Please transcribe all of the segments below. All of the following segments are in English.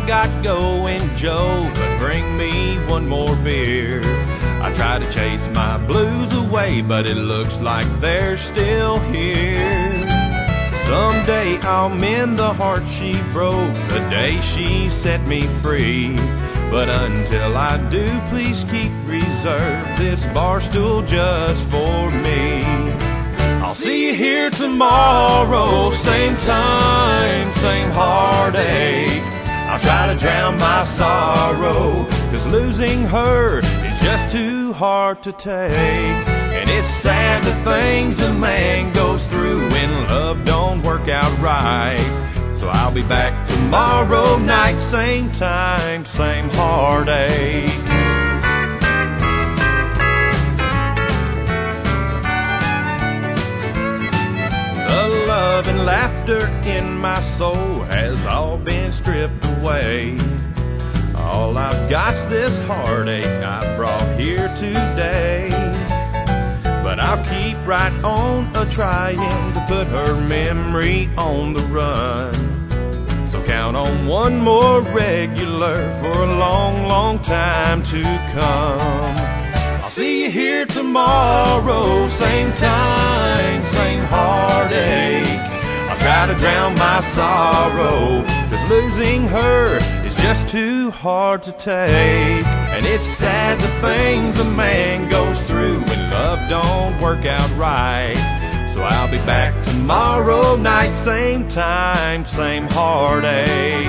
I got going, Joe, but bring me one more beer. I try to chase my blues away, but it looks like they're still here. Someday I'll mend the heart she broke the day she set me free. But until I do, please keep reserved this bar stool just for me. I'll see you here tomorrow, same time, same heartache. I'll try to drown my sorrow, 'cause losing her is just too hard to take. And it's sad the things a man goes through when love don't work out right. So I'll be back tomorrow night, same time, same heartache. The love and laughter in my soul has all been stripped away. All I've got's this heartache I brought here today. But I'll keep right on trying to put her memory on the run. So count on one more regular for a long, long time to come. I'll see you here tomorrow, same time, same heartache. I'll try to drown my sorrow, 'cause losing her is just too hard to take. And it's sad the things a man goes through when love don't work out right. So I'll be back tomorrow night, same time, same heartache.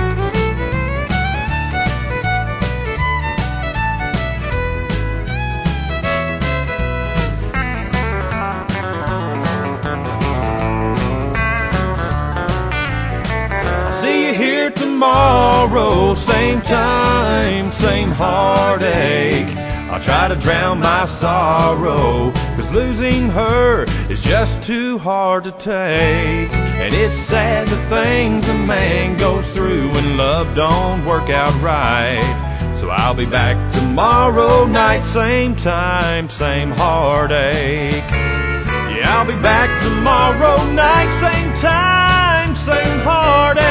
I'll see you here tomorrow, same time, same heartache. I'll try to drown my sorrow, 'cause losing her is just too hard to take. And it's sad the things a man goes through when love don't work out right. So I'll be back tomorrow night, same time, same heartache. Yeah, I'll be back tomorrow night, same time, same heartache.